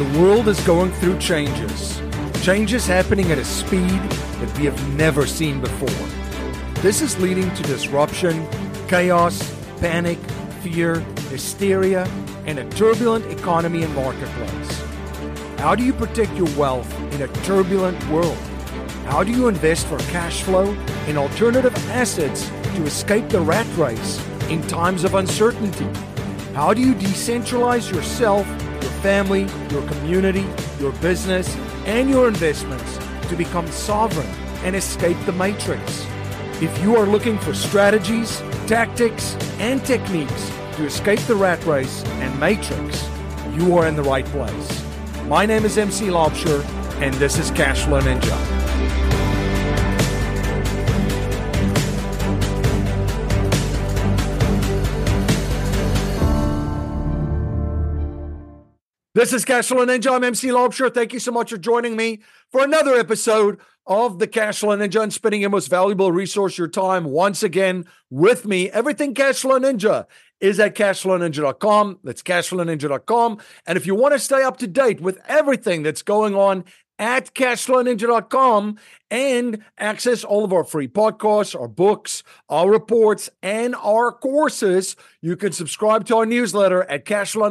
The world is going through changes. Changes happening at a speed that we have never seen before. This is leading to disruption, chaos, panic, fear, hysteria, and a turbulent economy and marketplace. How do you protect your wealth in a turbulent world? How do you invest for cash flow in alternative assets to escape the rat race in times of uncertainty? How do you decentralize yourself, your family, your community, your business, and your investments to become sovereign and escape the matrix? If you are looking for strategies, tactics, and techniques to escape the rat race and matrix, you are in the right place. My name is MC Laubscher, and this is Cashflow Ninja. This is Cashflow Ninja. I'm MC Laubscher. Thank you so much for joining me for another episode of the Cashflow Ninja and spending your most valuable resource, your time, once again with me. Everything Cashflow Ninja is at cashflowninja.com. That's cashflowninja.com. And if you want to stay up to date with everything that's going on at cashflowninja.com and access all of our free podcasts, our books, our reports, and our courses, you can subscribe to our newsletter at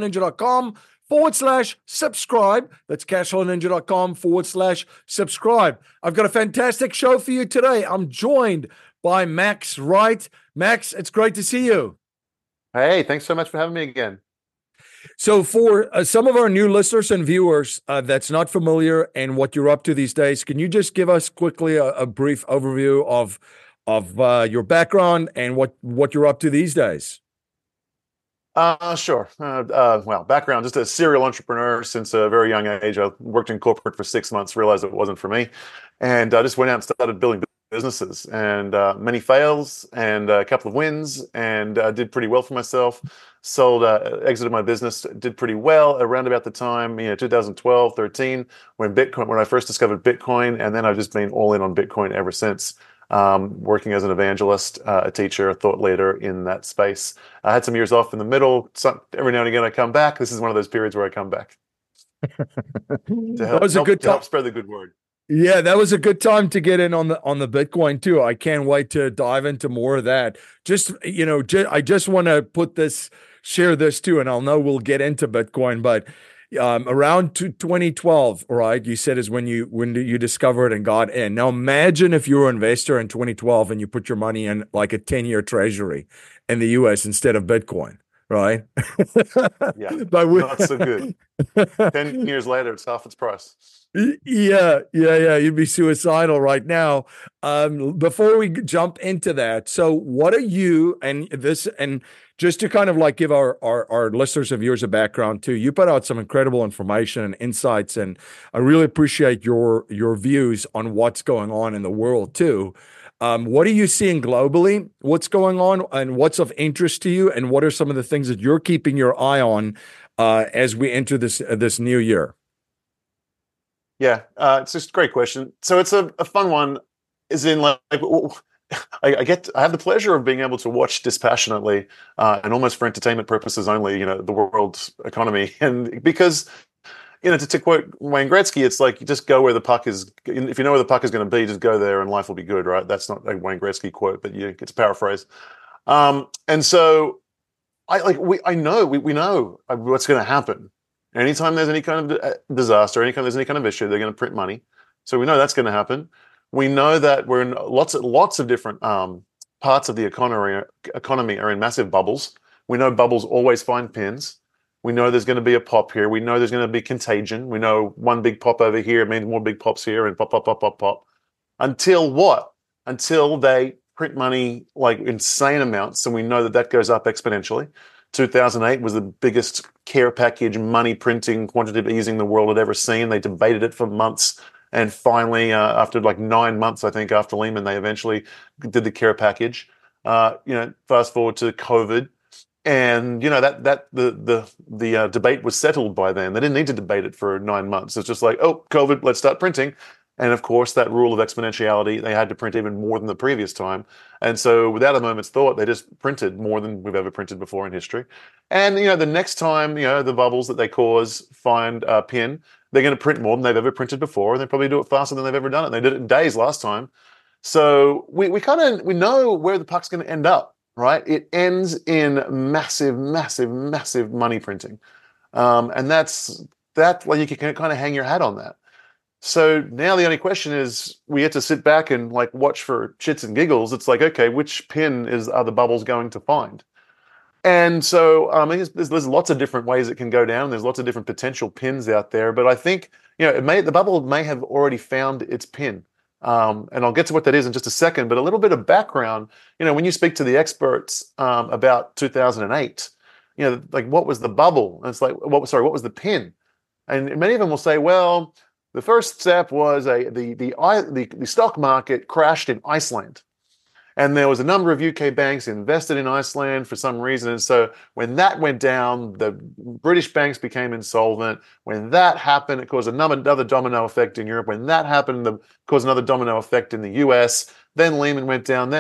cashflowninja.com/subscribe. That's cashflowninja.com/subscribe. I've got a fantastic show for you today. I'm joined by Max Wright. Max, it's great to see you. Hey, thanks so much for having me again. So for some of our new listeners and viewers that's not familiar and what you're up to these days, can you just give us quickly a brief overview of your background and what you're up to these days? Sure. Well, background, just a serial entrepreneur since a very young age. I worked in corporate for 6 months, realized it wasn't for me. And I just went out and started building businesses, and many fails and a couple of wins, and did pretty well for myself. Sold, exited my business, did pretty well around about the time, 2012, 13, when I first discovered Bitcoin. And then I've just been all in on Bitcoin ever since. Working as an evangelist, a teacher, a thought leader in that space. I had some years off in the middle. Every now and again I come back. This is one of those periods where I come back to help spread the good word. Yeah, that was a good time to get in on the Bitcoin too. I can't wait to dive into more of that. I just want to share this too, and I'll know we'll get into Bitcoin, but around 2012, right? You said is when you discovered and got in. Now imagine if you were an investor in 2012 and you put your money in like a 10-year treasury in the US instead of Bitcoin, right? Yeah, not so good. 10 years later, it's half its price. Yeah. You'd be suicidal right now. Before we jump into that, so what are you and just to kind of like give our listeners and viewers a background too, you put out some incredible information and insights, and I really appreciate your views on what's going on in the world too. What are you seeing globally? What's going on and what's of interest to you? And what are some of the things that you're keeping your eye on as we enter this new year? Yeah, it's just a great question. So it's a fun one, is in like I have the pleasure of being able to watch dispassionately and almost for entertainment purposes only, the world's economy. And because, to quote Wayne Gretzky, it's like you just go where the puck is. If you know where the puck is going to be, just go there and life will be good, right? That's not a Wayne Gretzky quote, but it's a paraphrase. And so we know what's going to happen. Anytime there's any kind of disaster, there's any kind of issue, they're going to print money. So we know that's going to happen. We know that we're in lots of different parts of the economy are in massive bubbles. We know bubbles always find pins. We know there's going to be a pop here. We know there's going to be contagion. We know one big pop over here means more big pops here, and pop, pop, pop, pop, pop. Until what? Until they print money like insane amounts, and we know that goes up exponentially. 2008 was the biggest care package money printing quantitative easing the world had ever seen. They debated it for months. And finally, after like 9 months, I think, after Lehman, they eventually did the care package. Fast forward to COVID. And, the debate was settled by then. They didn't need to debate it for 9 months. It's just like, oh, COVID, let's start printing. And of course, that rule of exponentiality, they had to print even more than the previous time. And so without a moment's thought, they just printed more than we've ever printed before in history. And, the next time, the bubbles that they cause find a pin, they're going to print more than they've ever printed before. And they probably do it faster than they've ever done it. They did it in days last time. So we know where the puck's going to end up, right? It ends in massive, massive, massive money printing. And that, like, you can kind of hang your hat on that. So now the only question is, we get to sit back and like watch for shits and giggles. It's like, okay, which pin are the bubbles going to find? And so there's lots of different ways it can go down. There's lots of different potential pins out there, but I think the bubble may have already found its pin. And I'll get to what that is in just a second. But a little bit of background. When you speak to the experts about 2008, like, what was the bubble? And it's like, what was the pin? And many of them will say, well, the first step was the stock market crashed in Iceland. And there was a number of UK banks invested in Iceland for some reason. And so when that went down, the British banks became insolvent. When that happened, it caused another domino effect in Europe. When that happened, it caused another domino effect in the US. Then Lehman went down.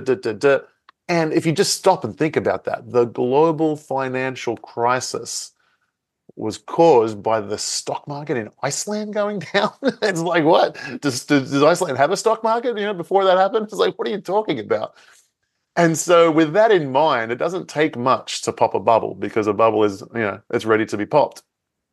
And if you just stop and think about that, the global financial crisis was caused by the stock market in Iceland going down. It's like, what? Does Iceland have a stock market, before that happened? It's like, what are you talking about? And so with that in mind, it doesn't take much to pop a bubble, because a bubble is, it's ready to be popped.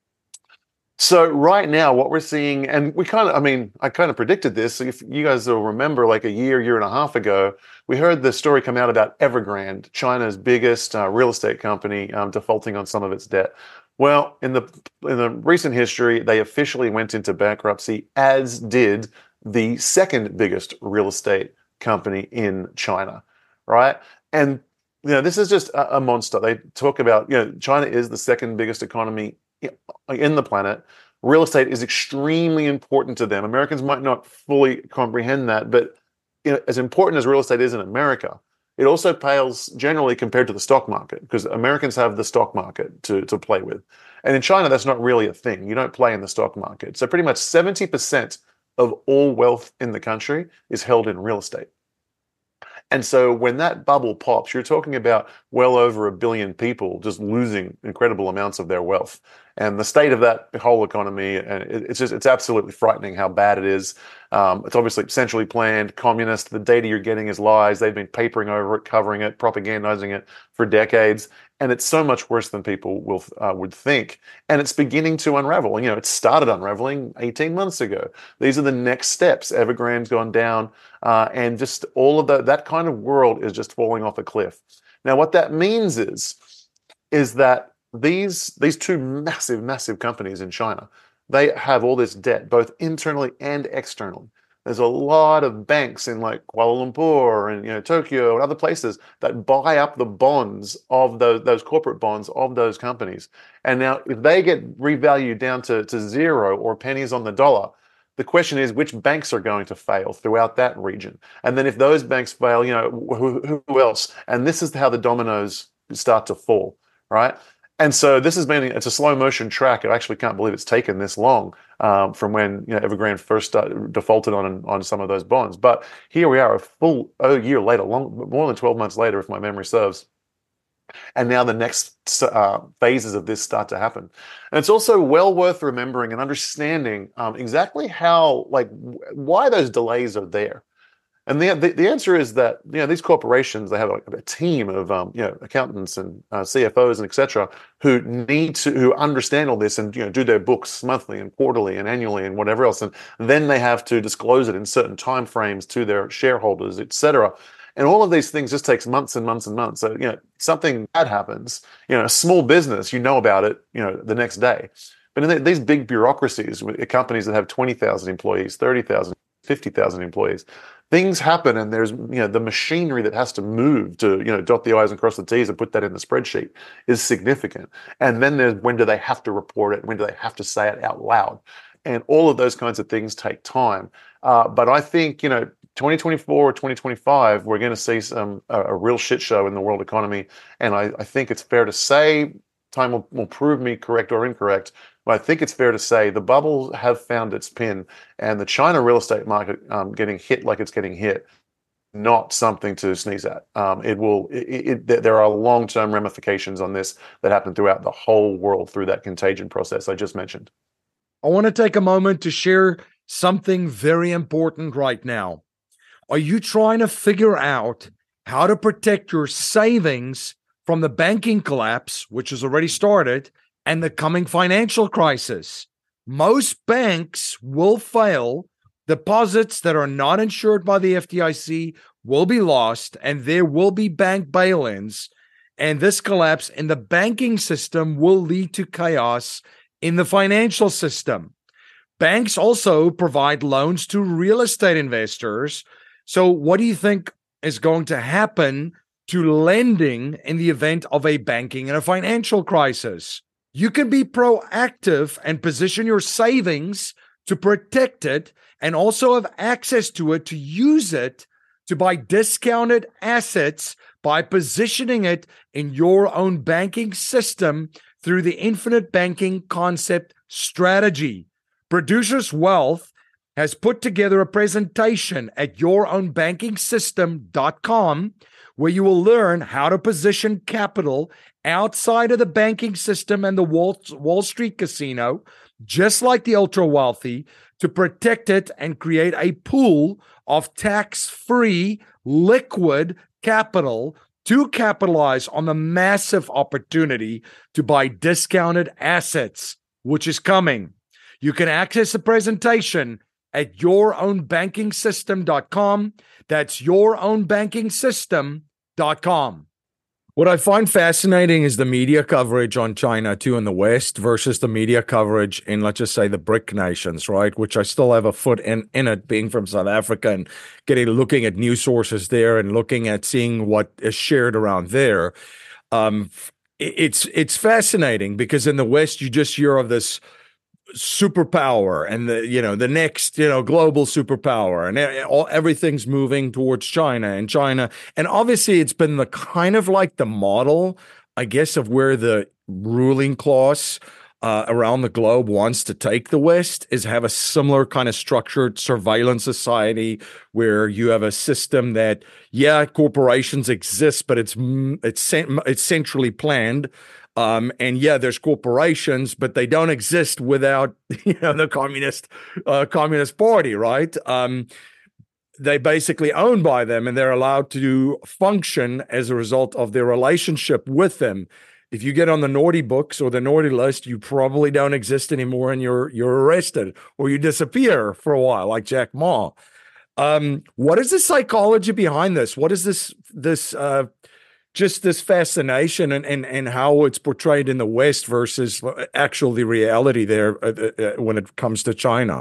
So right now, what we're seeing, and I kind of predicted this. If you guys will remember, like a year and a half ago, we heard the story come out about Evergrande, China's biggest real estate company, defaulting on some of its debt. Well, in the recent history, they officially went into bankruptcy, as did the second biggest real estate company in China, right? And this is just a monster. They talk about, China is the second biggest economy in the planet. Real estate is extremely important to them. Americans might not fully comprehend that, but as important as real estate is in America, it also pales generally compared to the stock market, because Americans have the stock market to play with. And in China, that's not really a thing. You don't play in the stock market. So pretty much 70% of all wealth in the country is held in real estate. And so when that bubble pops, you're talking about well over 1 billion people just losing incredible amounts of their wealth. And the state of that whole economy, and it's absolutely frightening how bad it is. It's obviously centrally planned, communist. The data you're getting is lies. They've been papering over it, covering it, propagandizing it for decades. And it's so much worse than people would think. And it's beginning to unravel. It started unraveling 18 months ago. These are the next steps. Evergrande's gone down, and just all of that kind of world is just falling off a cliff. Now, what that means is that these two massive, massive companies in China, they have all this debt, both internally and externally. There's a lot of banks in like Kuala Lumpur and Tokyo and other places that buy up the bonds of those corporate bonds of those companies. And now, if they get revalued down to zero or pennies on the dollar, the question is, which banks are going to fail throughout that region? And then if those banks fail, who else? And this is how the dominoes start to fall, right? And so it's a slow motion track. I actually can't believe it's taken this long from when Evergrande first defaulted on some of those bonds. But here we are, a full year later, more than 12 months later, if my memory serves. And now the next phases of this start to happen. And it's also well worth remembering and understanding exactly why those delays are there. And the answer is that these corporations, they have a team of accountants and CFOs and etc. who understand all this and do their books monthly and quarterly and annually and whatever else, and then they have to disclose it in certain timeframes to their shareholders, etc. And all of these things just takes months and months and months. So something bad happens, a small business, about it the next day. But in these big bureaucracies, companies that have 20,000 employees, 30,000, 50,000 employees, things happen, and there's the machinery that has to move to dot the I's and cross the T's and put that in the spreadsheet is significant. And then there's when do they have to report it? When do they have to say it out loud? And all of those kinds of things take time. But I think 2024 or 2025, we're going to see a real shit show in the world economy. And I think it's fair to say, time will prove me correct or incorrect, Well, I think it's fair to say the bubble have found its pin, and the China real estate market getting hit like it's getting hit, not something to sneeze at. There are long-term ramifications on this that happen throughout the whole world through that contagion process I just mentioned. I want to take a moment to share something very important right now. Are you trying to figure out how to protect your savings from the banking collapse, which has already started, and the coming financial crisis? Most banks will fail. Deposits that are not insured by the FDIC will be lost, and there will be bank bail-ins. And this collapse in the banking system will lead to chaos in the financial system. Banks also provide loans to real estate investors. So what do you think is going to happen to lending in the event of a banking and a financial crisis? You can be proactive and position your savings to protect it, and also have access to it to use it to buy discounted assets by positioning it in your own banking system through the infinite banking concept strategy. Producers Wealth has put together a presentation at yourownbankingsystem.com where you will learn how to position capital outside of the banking system and the Wall Street casino, just like the ultra wealthy, to protect it and create a pool of tax-free liquid capital to capitalize on the massive opportunity to buy discounted assets, which is coming. You can access the presentation at yourownbankingsystem.com. That's yourownbankingsystem.com. What I find fascinating is the media coverage on China too in the West versus the media coverage in, let's just say, the BRIC nations, right? Which I still have a foot in it, being from South Africa and looking at news sources there and looking at seeing what is shared around there. It's fascinating because in the West you just hear of this superpower and the next global superpower, and everything's moving towards China, and obviously it's been the kind of like the model, I guess, of where the ruling class around the globe wants to take the West, is have a similar kind of structured surveillance society where you have a system that corporations exist, but it's centrally planned. And there's corporations, but they don't exist without, the Communist Party, right? They basically owned by them, and they're allowed to function as a result of their relationship with them. If you get on the naughty books or the naughty list, you probably don't exist anymore, and you're arrested or you disappear for a while, like Jack Ma. What is the psychology behind this? What is this just this fascination and how it's portrayed in the West versus actual the reality there when it comes to China?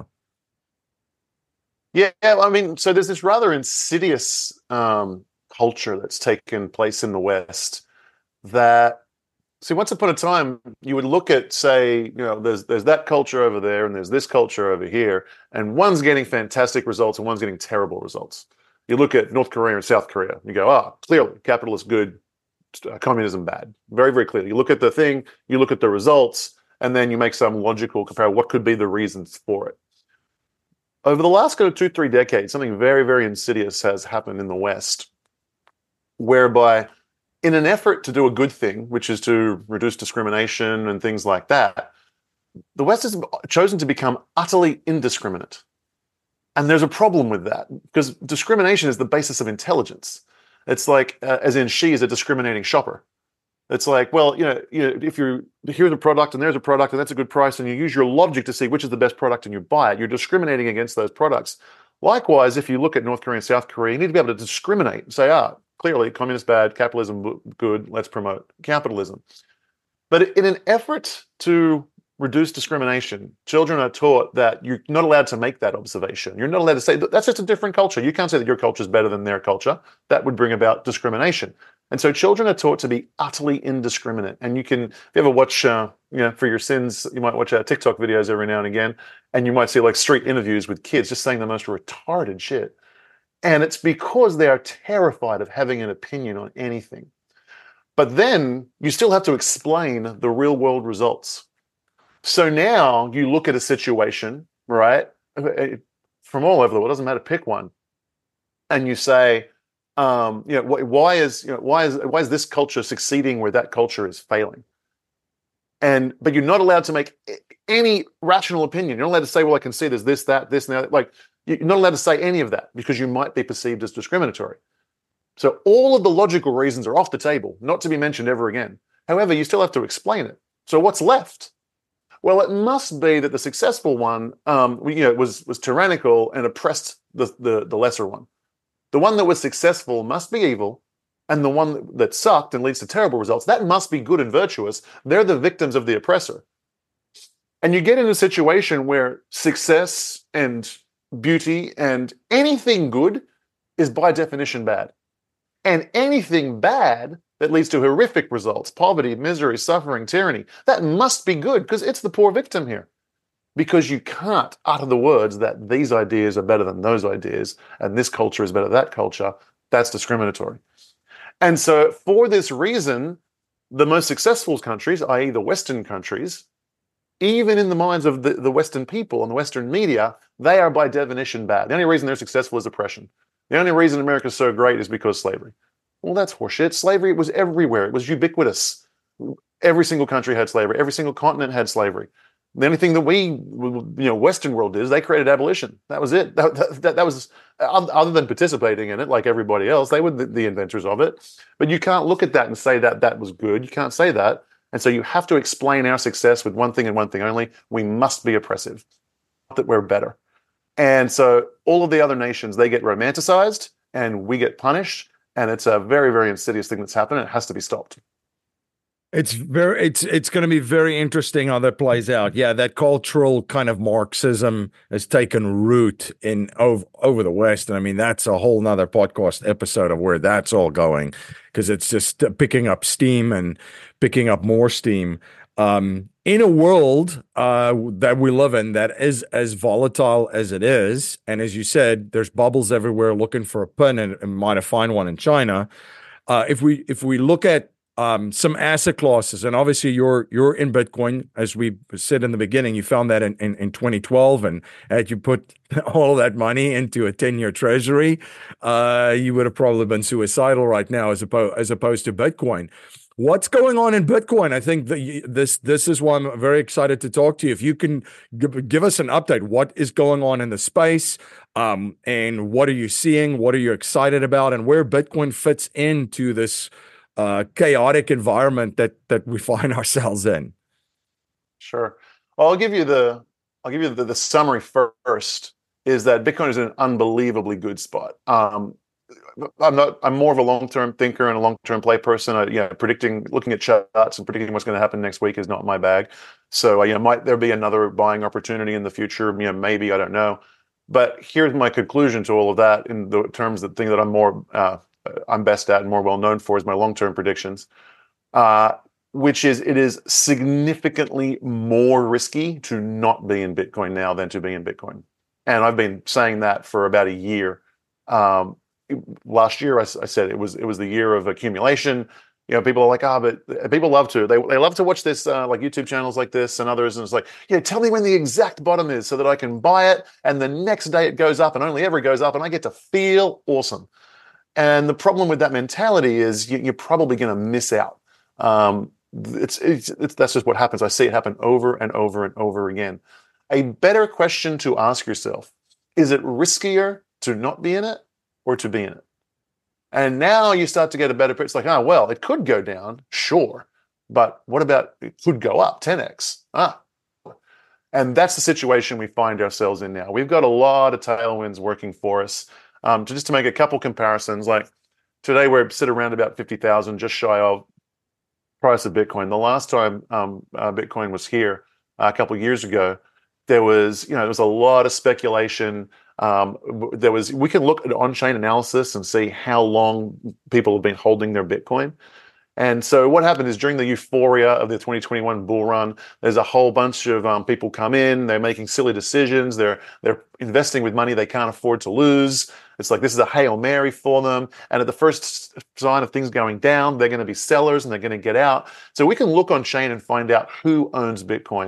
Yeah, I mean, so there's this rather insidious culture that's taken place in the West that, see, once upon a time, you would look at, say, there's that culture over there and there's this culture over here, and one's getting fantastic results and one's getting terrible results. You look at North Korea and South Korea, you go, clearly, capitalist good, communism bad. Very, very clearly. You look at the thing, you look at the results, and then you make some logical comparison. What could be the reasons for it? Over the last 2-3 decades, something very, very insidious has happened in the West, whereby in an effort to do a good thing, which is to reduce discrimination and things like that, the West has chosen to become utterly indiscriminate. And there's a problem with that, because discrimination is the basis of intelligence. It's like, as in, she is a discriminating shopper. It's like, well, if here's a product and there's a product and that's a good price, and you use your logic to see which is the best product and you buy it, you're discriminating against those products. Likewise, if you look at North Korea and South Korea, you need to be able to discriminate and say, clearly, communist bad, capitalism good, let's promote capitalism. But in an effort to reduce discrimination, children are taught that you're not allowed to make that observation. You're not allowed to say that's just a different culture. You can't say that your culture is better than their culture. That would bring about discrimination. And so children are taught to be utterly indiscriminate. And you can, if you ever watch, for your sins, you might watch TikTok videos every now and again, and you might see like street interviews with kids just saying the most retarded shit. And it's because they are terrified of having an opinion on anything. But then you still have to explain the real world results. So now you look at a situation, right, from all over the world, it doesn't matter, pick one, and you say, why is this culture succeeding where that culture is failing? But you're not allowed to make any rational opinion. You're not allowed to say, well, I can see there's this, that, this, and that. Like, you're not allowed to say any of that because you might be perceived as discriminatory. So all of the logical reasons are off the table, not to be mentioned ever again. However, you still have to explain it. So what's left? Well, it must be that the successful one, was tyrannical and oppressed the lesser one. The one that was successful must be evil, and the one that sucked and leads to terrible results, that must be good and virtuous. They're the victims of the oppressor. And you get in a situation where success and beauty and anything good is by definition bad. And anything bad that leads to horrific results, poverty, misery, suffering, tyranny, that must be good because it's the poor victim here. Because you can't utter the words that these ideas are better than those ideas and this culture is better than that culture. That's discriminatory. And so for this reason, the most successful countries, i.e. the Western countries, even in the minds of the Western people and the Western media, they are by definition bad. The only reason they're successful is oppression. The only reason America is so great is because slavery. Well, that's horseshit. Slavery was everywhere. It was ubiquitous. Every single country had slavery. Every single continent had slavery. The only thing that Western world did is they created abolition. That was it. That was, other than participating in it like everybody else, they were the inventors of it. But you can't look at that and say that that was good. You can't say that. And so you have to explain our success with one thing and one thing only. We must be oppressive, not that we're better. And so all of the other nations, they get romanticized and we get punished. And it's a very, very insidious thing that's happened. It has to be stopped. It's going to be very interesting how that plays out. Yeah, that cultural kind of Marxism has taken root in over the West. And I mean, that's a whole nother podcast episode of where that's all going, because it's just picking up steam and picking up more steam. In a world that we live in that is as volatile as it is, and as you said, there's bubbles everywhere looking for a pin, and might have found one in China. If we look at some asset classes, and obviously you're in Bitcoin, as we said in the beginning, you found that in 2012, and had you put all that money into a 10-year treasury, you would have probably been suicidal right now as opposed to Bitcoin. What's going on in Bitcoin? I think this is why I'm very excited to talk to you. If you can give us an update, what is going on in the space, and what are you seeing? What are you excited about, and where Bitcoin fits into this chaotic environment that we find ourselves in? Sure. Well, I'll give you the summary first. Is that Bitcoin is in an unbelievably good spot. I'm more of a long-term thinker and a long-term play person. Looking at charts and predicting what's going to happen next week is not my bag. So, might there be another buying opportunity in the future? Maybe, I don't know. But here's my conclusion to all of that in the terms of the thing that I'm best at and more well known for is my long-term predictions, which is it is significantly more risky to not be in Bitcoin now than to be in Bitcoin. And I've been saying that for about a year. Last year, I said it was the year of accumulation. People are like, but people love to. They love to watch this, like YouTube channels like this and others. And it's like, tell me when the exact bottom is so that I can buy it. And the next day it goes up and only ever goes up and I get to feel awesome. And the problem with that mentality is you're probably going to miss out. That's just what happens. I see it happen over and over and over again. A better question to ask yourself, is it riskier to not be in it or to be in it? And now you start to get a better picture. It's like, it could go down, sure. But what about it could go up 10x? And that's the situation we find ourselves in now. We've got a lot of tailwinds working for us. To make a couple comparisons, like today we're sit around about 50,000, just shy of price of Bitcoin. The last time Bitcoin was here a couple of years ago, there was a lot of speculation. We can look at on-chain analysis and see how long people have been holding their Bitcoin. And so what happened is during the euphoria of the 2021 bull run, there's a whole bunch of people come in, they're making silly decisions, they're investing with money they can't afford to lose. It's like this is a Hail Mary for them. And at the first sign of things going down, they're going to be sellers and they're going to get out. So we can look on chain and find out who owns Bitcoin.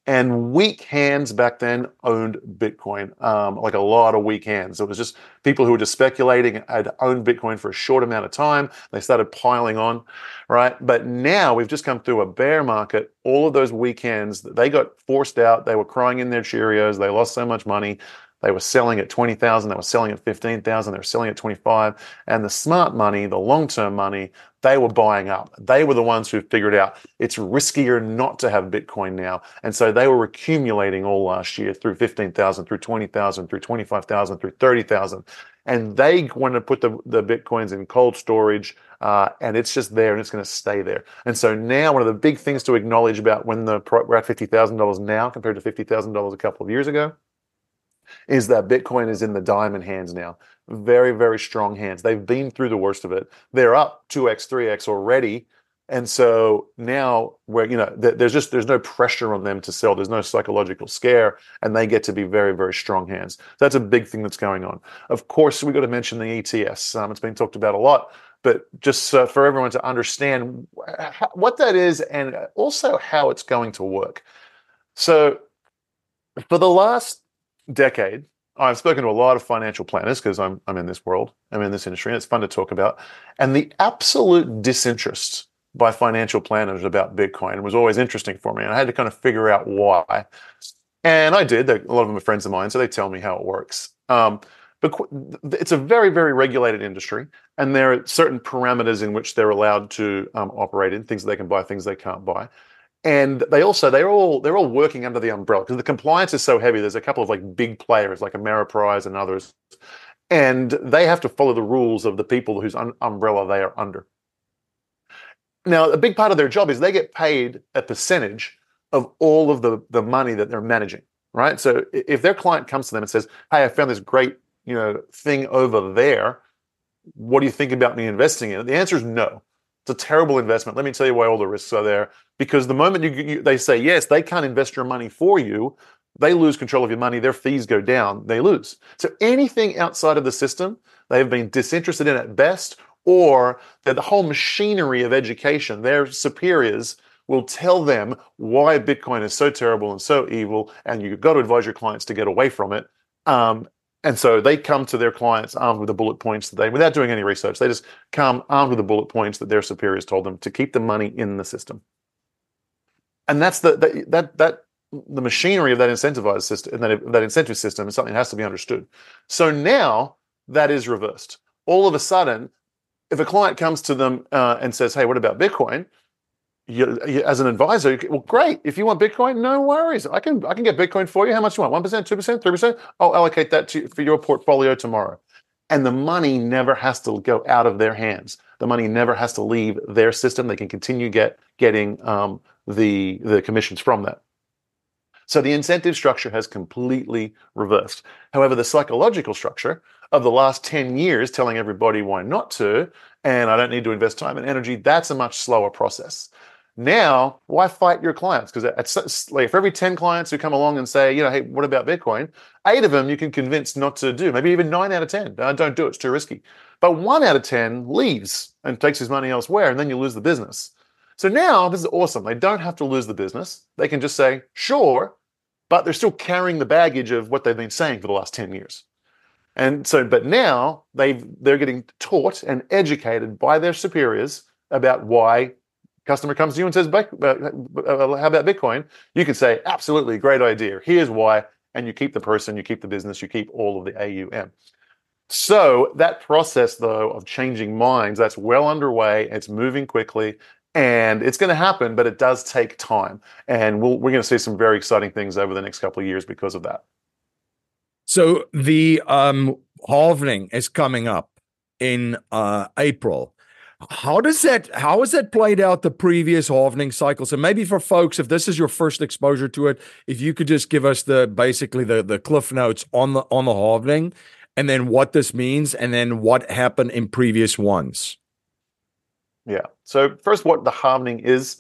And weak hands back then owned Bitcoin, like a lot of weak hands. It was just people who were just speculating, had owned Bitcoin for a short amount of time. They started piling on, right? But now we've just come through a bear market. All of those weak hands, they got forced out. They were crying in their Cheerios. They lost so much money. They were selling at 20,000. They were selling at 15,000. They were selling at 25. And the smart money, the long-term money, they were buying up. They were the ones who figured out it's riskier not to have Bitcoin now. And so they were accumulating all last year through 15,000, through 20,000, through 25,000, through 30,000. And they wanted to put the Bitcoins in cold storage, and it's just there and it's going to stay there. And so now one of the big things to acknowledge about when we're at $50,000 now compared to $50,000 a couple of years ago is that Bitcoin is in the diamond hands now. Very, very strong hands. They've been through the worst of it. They're up 2x, 3x already. And so now there's no pressure on them to sell. There's no psychological scare, and they get to be very, very strong hands. So that's a big thing that's going on. Of course, we've got to mention the ETS. It's been talked about a lot, but just for everyone to understand what that is and also how it's going to work. So for the last decade, I've spoken to a lot of financial planners because I'm in this world, I'm in this industry, and it's fun to talk about. And the absolute disinterest by financial planners about Bitcoin was always interesting for me. And I had to kind of figure out why. And I did. A lot of them are friends of mine, so they tell me how it works. But it's a very, very regulated industry, and there are certain parameters in which they're allowed to operate in, things they can buy, things they can't buy. And they're all working under the umbrella because the compliance is so heavy. There's a couple of like big players like Ameriprise and others, and they have to follow the rules of the people whose umbrella they are under. Now, a big part of their job is they get paid a percentage of all of the money that they're managing, right? So if their client comes to them and says, "Hey, I found this great thing over there. What do you think about me investing in it?" The answer is no. It's a terrible investment. Let me tell you why all the risks are there. Because the moment they say yes, they can't invest your money for you. They lose control of your money. Their fees go down. They lose. So anything outside of the system, they have been disinterested in at best, or that the whole machinery of education, their superiors will tell them why Bitcoin is so terrible and so evil, and you've got to advise your clients to get away from it. And so they come to their clients armed with the bullet points without doing any research, they just come armed with the bullet points that their superiors told them to keep the money in the system. And that's the machinery of that incentivized system, that incentive system is something that has to be understood. So now that is reversed. All of a sudden, if a client comes to them and says, "Hey, what about Bitcoin?" You, as an advisor, well, great. If you want Bitcoin, no worries. I can get Bitcoin for you. How much do you want? 1%, 2%, 3%? I'll allocate that for your portfolio tomorrow. And the money never has to go out of their hands. The money never has to leave their system. They can continue getting the commissions from that. So the incentive structure has completely reversed. However, the psychological structure of the last 10 years telling everybody why not to, and I don't need to invest time and energy, that's a much slower process. Now, why fight your clients? Because like for every 10 clients who come along and say, "Hey, what about Bitcoin?" 8 of them you can convince not to do. Maybe even 9 out of 10. Don't do it. It's too risky. But 1 out of 10 leaves and takes his money elsewhere, and then you lose the business. So now this is awesome. They don't have to lose the business. They can just say, "Sure," but they're still carrying the baggage of what they've been saying for the last 10 years. And so, but now they're getting taught and educated by their superiors about why. Customer comes to you and says, "How about Bitcoin?" You can say, "Absolutely, great idea. Here's why." And you keep the person, you keep the business, you keep all of the AUM. So that process, though, of changing minds, that's well underway. It's moving quickly, and it's going to happen, but it does take time. And we're going to see some very exciting things over the next couple of years because of that. So the halving is coming up in April. How is that played out the previous halving cycles? And maybe for folks, if this is your first exposure to it, if you could just give us basically the cliff notes on the halving, and then what this means, and then what happened in previous ones. Yeah. So first, what the halving is,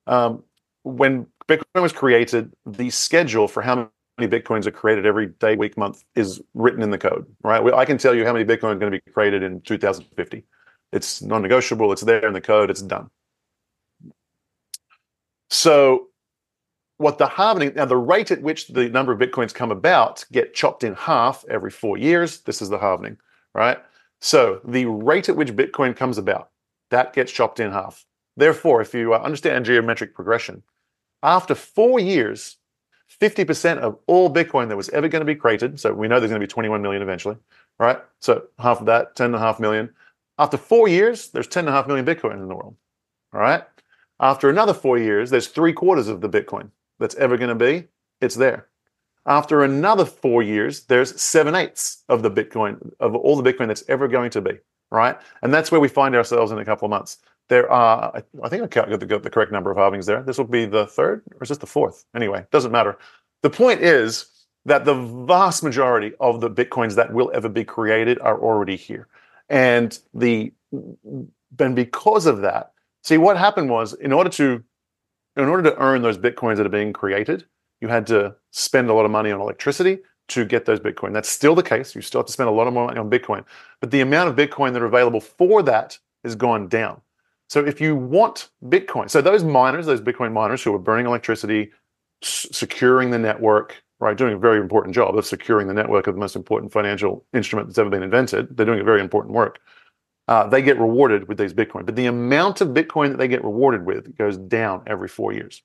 when Bitcoin was created, the schedule for how many Bitcoins are created every day, week, month is written in the code, right? I can tell you how many Bitcoin are going to be created in 2050. It's non-negotiable. It's there in the code. It's done. So what the halving, now the rate at which the number of Bitcoins come about get chopped in half every 4 years. This is the halving, right? So the rate at which Bitcoin comes about, that gets chopped in half. Therefore, if you understand geometric progression, after 4 years, 50% of all Bitcoin that was ever going to be created, so we know there's going to be 21 million eventually, right? So half of that, 10.5 million. After 4 years, there's 10.5 million Bitcoin in the world, all right? After another 4 years, there's 3/4 of the Bitcoin that's ever going to be, it's there. After another 4 years, there's 7/8 of the Bitcoin, of all the Bitcoin that's ever going to be, right? And that's where we find ourselves in a couple of months. There are, I think I got the correct number of halvings there. This will be the third, or is this the fourth? Anyway, doesn't matter. The point is that the vast majority of the Bitcoins that will ever be created are already here. And because of that, see, what happened was, in order to earn those Bitcoins that are being created, you had to spend a lot of money on electricity to get those Bitcoin. That's still the case. You still have to spend a lot of money on Bitcoin. But the amount of Bitcoin that are available for that has gone down. So if you want Bitcoin, so those miners, those Bitcoin miners who are burning electricity, securing the network, right, doing a very important job of securing the network of the most important financial instrument that's ever been invented. They're doing a very important work. They get rewarded with these Bitcoin. But the amount of Bitcoin that they get rewarded with goes down every 4 years.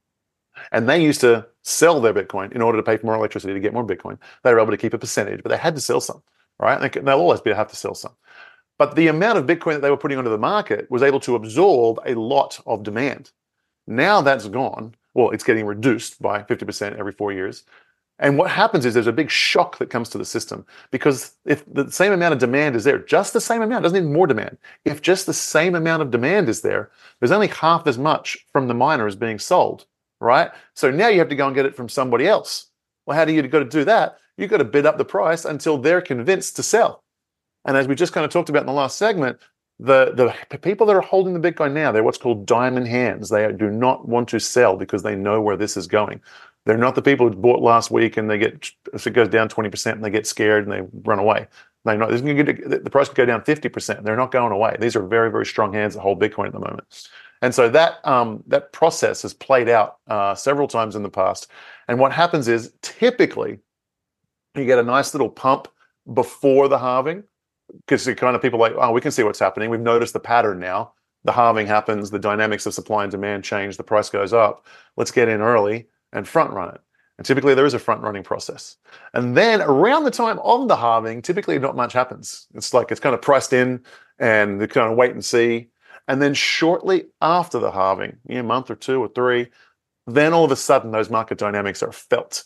And they used to sell their Bitcoin in order to pay for more electricity to get more Bitcoin. They were able to keep a percentage, but they had to sell some, right? They'll always have to sell some. But the amount of Bitcoin that they were putting onto the market was able to absorb a lot of demand. Now that's gone. Well, it's getting reduced by 50% every 4 years. And what happens is there's a big shock that comes to the system, because if the same amount of demand is there, just the same amount, doesn't need more demand. If just the same amount of demand is there, there's only half as much from the miners being sold, right? So now you have to go and get it from somebody else. Well, how do you got to do that? You've got to bid up the price until they're convinced to sell. And as we just kind of talked about in the last segment, the people that are holding the Bitcoin now, they're what's called diamond hands. They do not want to sell because they know where this is going. They're not the people who bought last week and if it goes down 20% and they get scared and they run away. They're not, the price could go down 50%. They're not going away. These are very, very strong hands that hold Bitcoin at the moment. And so that process has played out several times in the past. And what happens is typically you get a nice little pump before the halving, because the kind of people like, oh, we can see what's happening. We've noticed the pattern now. The halving happens, the dynamics of supply and demand change, the price goes up. Let's get in early and front run it. And typically there is a front running process. And then around the time of the halving, typically not much happens. It's like it's kind of priced in and they kind of wait and see. And then shortly after the halving, a month or 2 or 3, then all of a sudden those market dynamics are felt.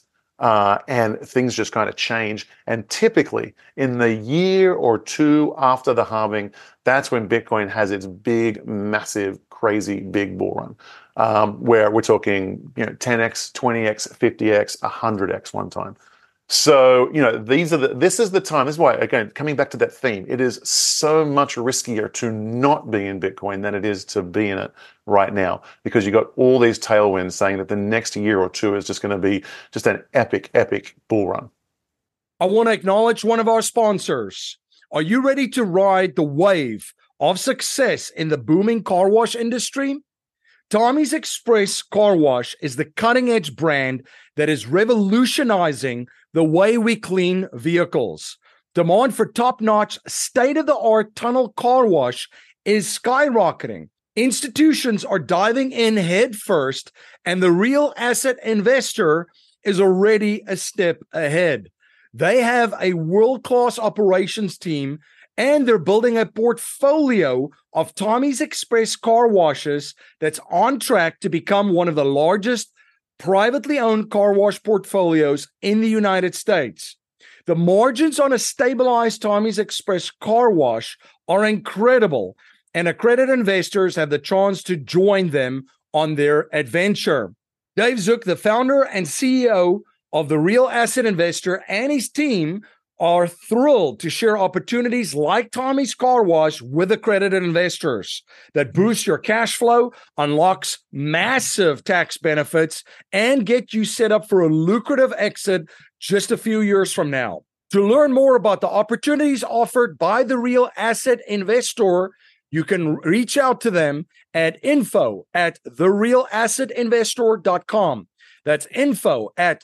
And things just kind of change. And typically in the year or 2 after the halving, that's when Bitcoin has its big, massive, crazy, big bull run, where we're talking, 10x, 20x, 50x, 100x one time. So, this is the time. This is why, again, coming back to that theme, it is so much riskier to not be in Bitcoin than it is to be in it right now, because you got all these tailwinds saying that the next year or 2 is just going to be just an epic, epic bull run. I want to acknowledge one of our sponsors. Are you ready to ride the wave of success in the booming car wash industry? Tommy's Express Car Wash is the cutting-edge brand that is revolutionizing the way we clean vehicles. Demand for top-notch, state-of-the-art tunnel car wash is skyrocketing. Institutions are diving in head first, and the real asset investor is already a step ahead. They have a world-class operations team, and they're building a portfolio of Tommy's Express car washes that's on track to become one of the largest privately owned car wash portfolios in the United States. The margins on a stabilized Tommy's Express car wash are incredible, and accredited investors have the chance to join them on their adventure. Dave Zook, the founder and CEO of The Real Asset Investor, and his team are thrilled to share opportunities like Tommy's Car Wash with accredited investors that boost your cash flow, unlocks massive tax benefits, and get you set up for a lucrative exit just a few years from now. To learn more about the opportunities offered by The Real Asset Investor, you can reach out to them at info@therealassetinvestor.com. That's info at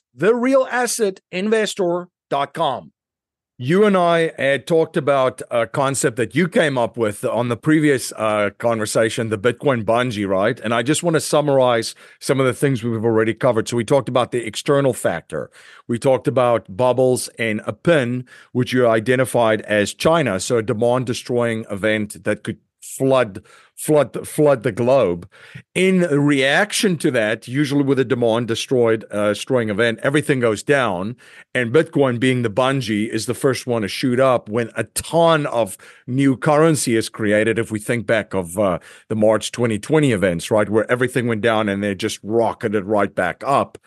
therealassetinvestor.com. You and I had talked about a concept that you came up with on the previous conversation, the Bitcoin bungee, right? And I just want to summarize some of the things we've already covered. So we talked about the external factor. We talked about bubbles and a pin, which you identified as China. So a demand destroying event that could flood the globe. In reaction to that, usually with a demand destroying event, everything goes down. And Bitcoin, being the bungee, is the first one to shoot up when a ton of new currency is created. If we think back of the March 2020 events, right, where everything went down and they just rocketed right back up.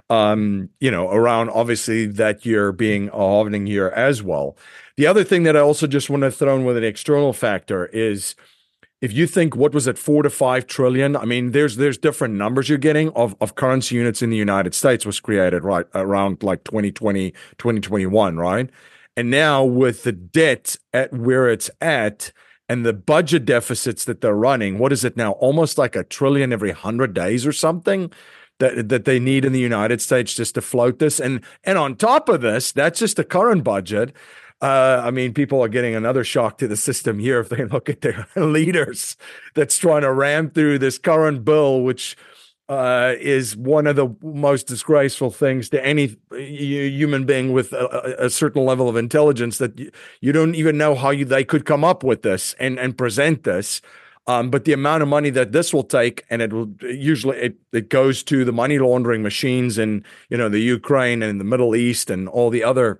Around obviously that year being a halving year as well. The other thing that I also just want to throw in with an external factor is, if you think, what was it, 4 to 5 trillion? I mean, there's different numbers you're getting of currency units in the United States was created right around like 2020, 2021, right? And now with the debt at where it's at and the budget deficits that they're running, what is it now? Almost like $1 trillion every 100 days or something that they need in the United States just to float this. And on top of this, that's just the current budget. I mean, people are getting another shock to the system here if they look at their leaders that's trying to ram through this current bill, which is one of the most disgraceful things to any human being with a certain level of intelligence, that you don't even know how they could come up with this and present this. But the amount of money that this will take, and it will usually it goes to the money laundering machines in the Ukraine and the Middle East and all the other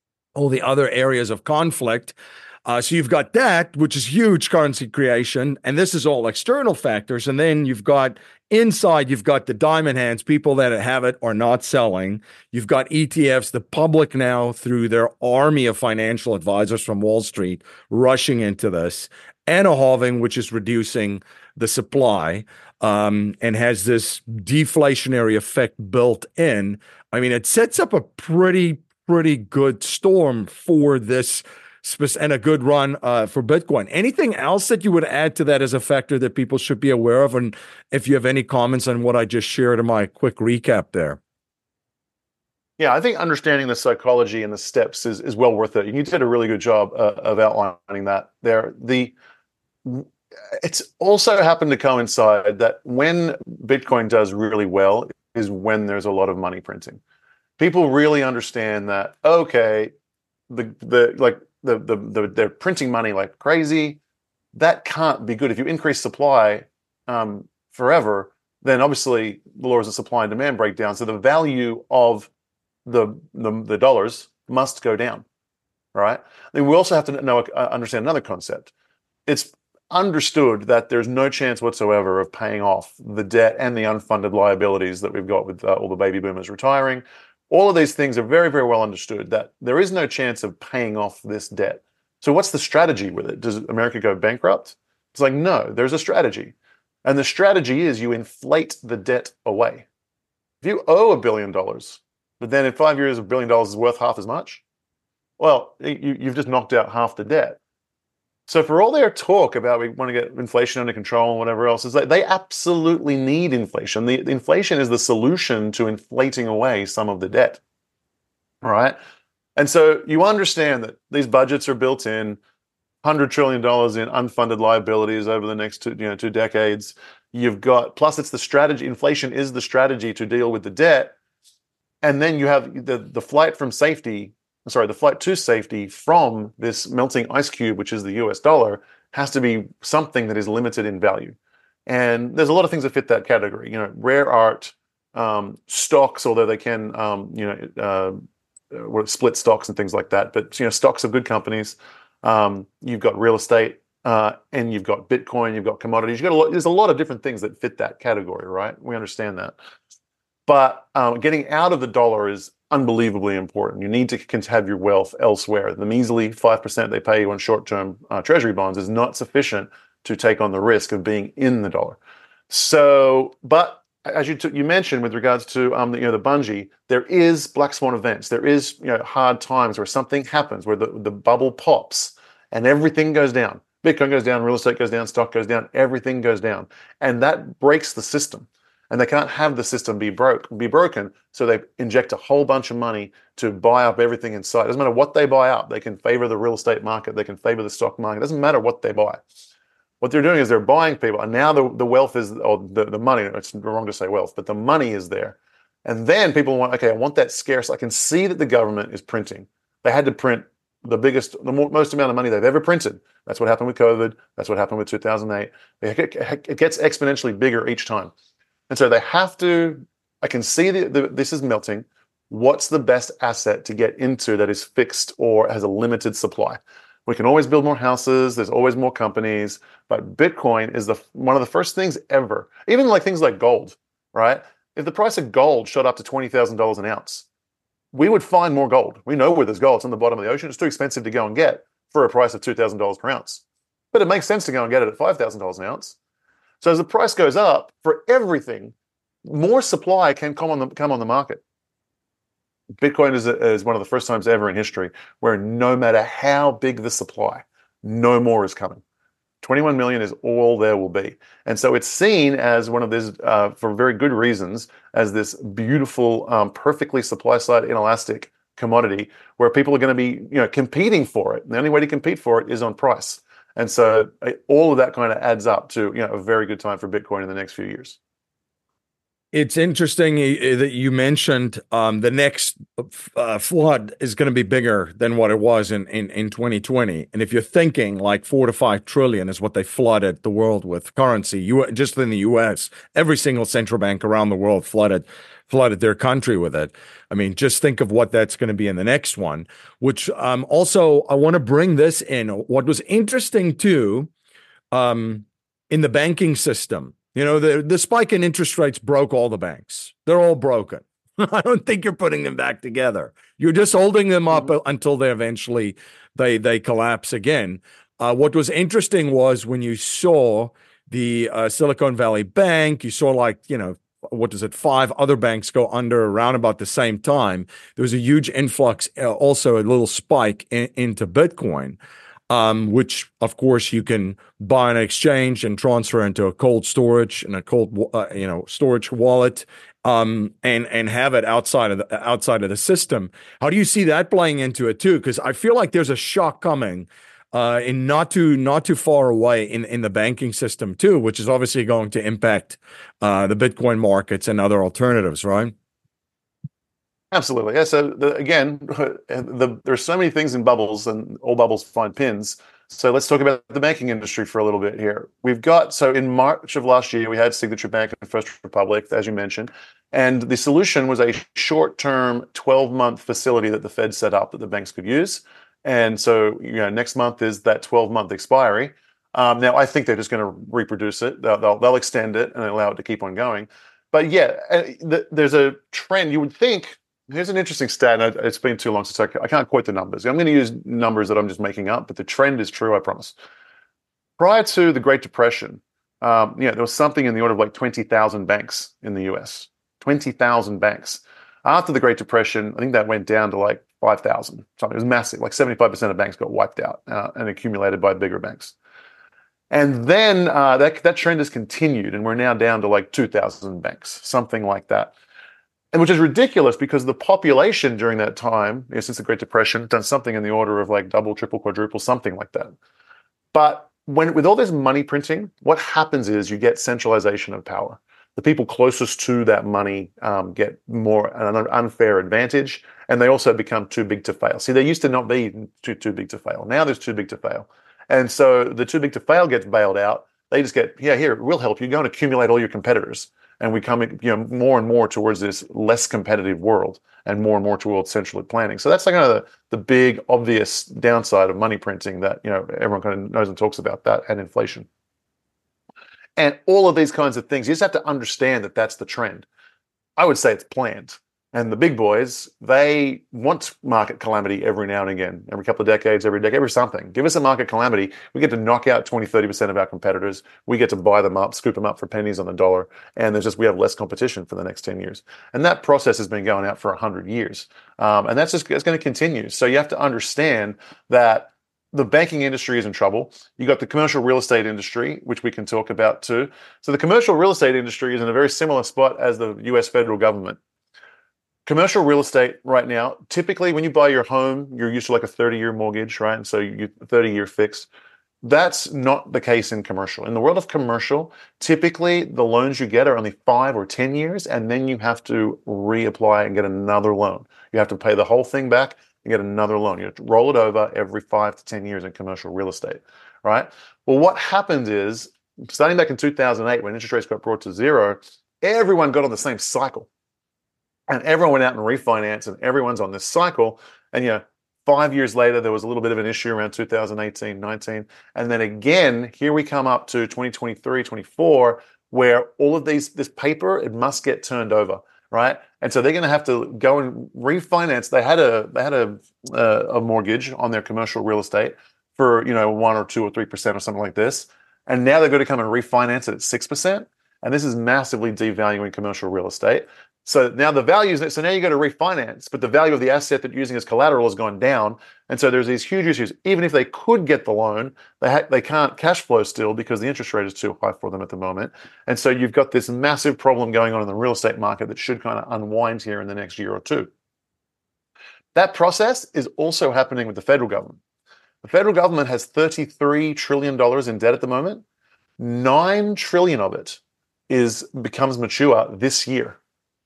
areas of conflict. So you've got that, which is huge currency creation, and this is all external factors. And then you've got inside, you've got the diamond hands, people that have it are not selling. You've got ETFs, the public now through their army of financial advisors from Wall Street rushing into this, and a halving, which is reducing the supply and has this deflationary effect built in. I mean, it sets up a pretty good storm for this and a good run for Bitcoin. Anything else that you would add to that as a factor that people should be aware of? And if you have any comments on what I just shared in my quick recap there. Yeah, I think understanding the psychology and the steps is well worth it. You did a really good job of outlining that there. It's also happened to coincide that when Bitcoin does really well is when there's a lot of money printing. People really understand that, okay, they're printing money like crazy. That can't be good. If you increase supply forever, then obviously the laws of supply and demand break down. So the value of the dollars must go down, right? Then we also have to understand another concept. It's understood that there's no chance whatsoever of paying off the debt and the unfunded liabilities that we've got with all the baby boomers retiring. All of these things are very, very well understood, that there is no chance of paying off this debt. So what's the strategy with it? Does America go bankrupt? It's like, no, there's a strategy. And the strategy is you inflate the debt away. If you owe $1 billion, but then in 5 years, $1 billion is worth half as much, well, you've just knocked out half the debt. So for all their talk about we want to get inflation under control and whatever else, is like they absolutely need inflation. The inflation is the solution to inflating away some of the debt. All right. And so you understand that these budgets are built in $100 trillion in unfunded liabilities over the next two decades. You've got, plus it's the strategy, inflation is the strategy to deal with the debt. And then you have the flight to safety from this melting ice cube, which is the US dollar, has to be something that is limited in value. And there's a lot of things that fit that category. Rare art, stocks, although they can, split stocks and things like that. But stocks of good companies. You've got real estate, and you've got Bitcoin. You've got commodities. There's a lot of different things that fit that category, right? We understand that. But getting out of the dollar is unbelievably important. You need to have your wealth elsewhere. The measly 5% they pay you on short-term treasury bonds is not sufficient to take on the risk of being in the dollar. So, but as you mentioned with regards to the bungee, there is black swan events. There is hard times where something happens, where the bubble pops and everything goes down. Bitcoin goes down, real estate goes down, stock goes down, everything goes down, and that breaks the system. and they can't have the system be broken. So they inject a whole bunch of money to buy up everything in sight. It doesn't matter what they buy up. They can favor the real estate market. They can favor the stock market. It doesn't matter what they buy. What they're doing is they're buying people, and now the wealth is, or the money. It's wrong to say wealth, but the money is there, and then people want, okay, I want that scarce. I can see that the government is printing. They had to print most amount of money they've ever printed. That's what happened with COVID. That's what happened with 2008. It gets exponentially bigger each time. And so they have to, I can see this is melting. What's the best asset to get into that is fixed or has a limited supply? We can always build more houses. There's always more companies, but Bitcoin is one of the first things ever, even like things like gold, right? If the price of gold shot up to $20,000 an ounce, we would find more gold. We know where there's gold. It's on the bottom of the ocean. It's too expensive to go and get for a price of $2,000 per ounce. But it makes sense to go and get it at $5,000 an ounce. So as the price goes up for everything, more supply can come on the market. Bitcoin is one of the first times ever in history where no matter how big the supply, no more is coming. 21 million is all there will be. And so it's seen as one of these, for very good reasons, as this beautiful, perfectly supply-side inelastic commodity where people are going to be, competing for it. And the only way to compete for it is on price. And so all of that kind of adds up to, a very good time for Bitcoin in the next few years. It's interesting that you mentioned the next flood is going to be bigger than what it was in 2020. And if you're thinking like 4 to 5 trillion is what they flooded the world with currency, just in the US, every single central bank around the world flooded their country with it. I mean, just think of what that's going to be in the next one, which also I want to bring this in. What was interesting too, in the banking system, the spike in interest rates broke all the banks. They're all broken. I don't think you're putting them back together. You're just holding them up until they eventually they collapse again. What was interesting was when you saw the Silicon Valley Bank, you saw 5 other banks go under around about the same time. There was a huge influx, also a little spike into Bitcoin. Which of course you can buy on an exchange and transfer into a cold storage and a cold, storage wallet, and have it outside of the system. How do you see that playing into it too? Because I feel like there's a shock coming, in not too far away in the banking system too, which is obviously going to impact the Bitcoin markets and other alternatives, right? Absolutely. Yeah. So there's so many things in bubbles, and all bubbles find pins. So let's talk about the banking industry for a little bit here. So in March of last year, we had Signature Bank and First Republic, as you mentioned, and the solution was a short-term 12-month facility that the Fed set up that the banks could use. And so, next month is that 12-month expiry. Now, I think they're just going to reproduce it. They'll extend it and allow it to keep on going. But yeah, there's a trend. You would think. Here's an interesting stat, and it's been too long since I can't quote the numbers. I'm going to use numbers that I'm just making up, but the trend is true, I promise. Prior to the Great Depression, there was something in the order of like 20,000 banks in the US. 20,000 banks. After the Great Depression, I think that went down to like 5,000. Something. It was massive. Like 75% of banks got wiped out and accumulated by bigger banks. And then that trend has continued, and we're now down to like 2,000 banks, something like that. And which is ridiculous because the population during that time, since the Great Depression, done something in the order of like double, triple, quadruple, something like that. But with all this money printing, what happens is you get centralization of power. The people closest to that money get an unfair advantage, and they also become too big to fail. See, there used to not be too big to fail. Now there's too big to fail. And so the too big to fail gets bailed out. They just get, here, we'll help you. Go and accumulate all your competitors. And we come, more and more towards this less competitive world, and more towards central planning. So that's like kind of the big obvious downside of money printing that everyone kind of knows and talks about, that and inflation. And all of these kinds of things, you just have to understand that that's the trend. I would say it's planned. And the big boys, they want market calamity every now and again, every couple of decades, every something. Give us a market calamity. We get to knock out 20, 30% of our competitors. We get to buy them up, scoop them up for pennies on the dollar. And we have less competition for the next 10 years. And that process has been going out for 100 years. And it's going to continue. So you have to understand that the banking industry is in trouble. You got the commercial real estate industry, which we can talk about too. So the commercial real estate industry is in a very similar spot as the US federal government. Commercial real estate right now, typically when you buy your home, you're used to like a 30-year mortgage, right? And so you 30-year fixed. That's not the case in commercial. In the world of commercial, typically the loans you get are only 5 or 10 years, and then you have to reapply and get another loan. You have to pay the whole thing back and get another loan. You have to roll it over every 5 to 10 years in commercial real estate, right? Well, what happened is, starting back in 2008, when interest rates got brought to zero, everyone got on the same cycle. And everyone went out and refinanced, and everyone's on this cycle. And 5 years later, there was a little bit of an issue around 2018, 19. And then again, here we come up to 2023, 24, where all of this paper, it must get turned over, right? And so they're going to have to go and refinance. They had a mortgage on their commercial real estate for 1 or 2 or 3% or something like this. And now they're going to come and refinance it at 6%. And this is massively devaluing commercial real estate. So now the values, so now you got to refinance, but the value of the asset that you're using as collateral has gone down. And so there's these huge issues. Even if they could get the loan, they can't cash flow still because the interest rate is too high for them at the moment. And so you've got this massive problem going on in the real estate market that should kind of unwind here in the next year or two. That process is also happening with the federal government. The federal government has $33 trillion in debt at the moment. $9 trillion of it becomes mature this year.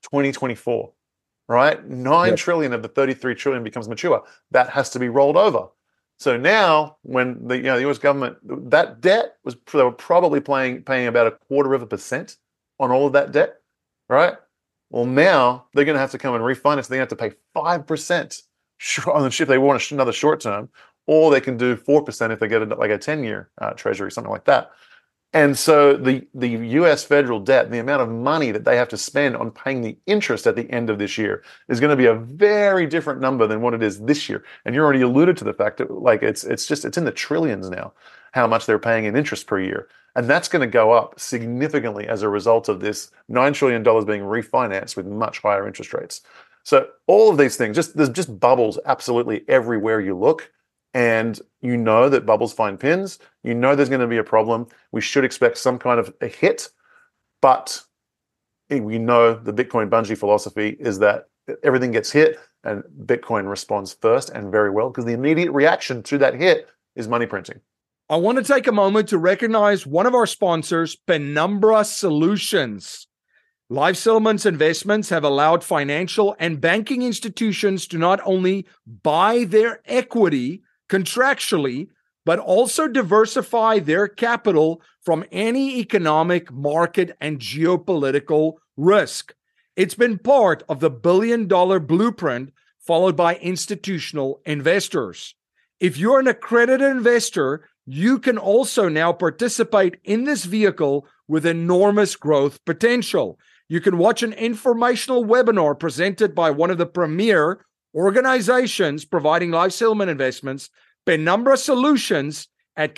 2024, right? Nine trillion of the 33 trillion becomes mature. That has to be rolled over. So now, when the US government, that debt they were probably paying about 0.25% on all of that debt, right? Well, now they're going to have to come and refinance. They're going to have to pay 5% on the if they want another short term, or they can do 4% if they get like a 10-year treasury, something like that. And so the US federal debt, the amount of money that they have to spend on paying the interest at the end of this year is going to be a very different number than what it is this year. And you already alluded to the fact that it's in the trillions now, how much they're paying in interest per year. And that's going to go up significantly as a result of this $9 trillion being refinanced with much higher interest rates. So all of these things, there's just bubbles absolutely everywhere you look. And that bubbles find pins. There's going to be a problem. We should expect some kind of a hit. But we know the Bitcoin Bungie philosophy is that everything gets hit and Bitcoin responds first and very well, because the immediate reaction to that hit is money printing. I want to take a moment to recognize one of our sponsors, Penumbra Solutions. Live Settlements investments have allowed financial and banking institutions to not only buy their equity contractually, but also diversify their capital from any economic, market, and geopolitical risk. It's been part of the billion-dollar blueprint followed by institutional investors. If you're an accredited investor, you can also now participate in this vehicle with enormous growth potential. You can watch an informational webinar presented by one of the premier organizations providing live settlement investments, Penumbra Solutions, at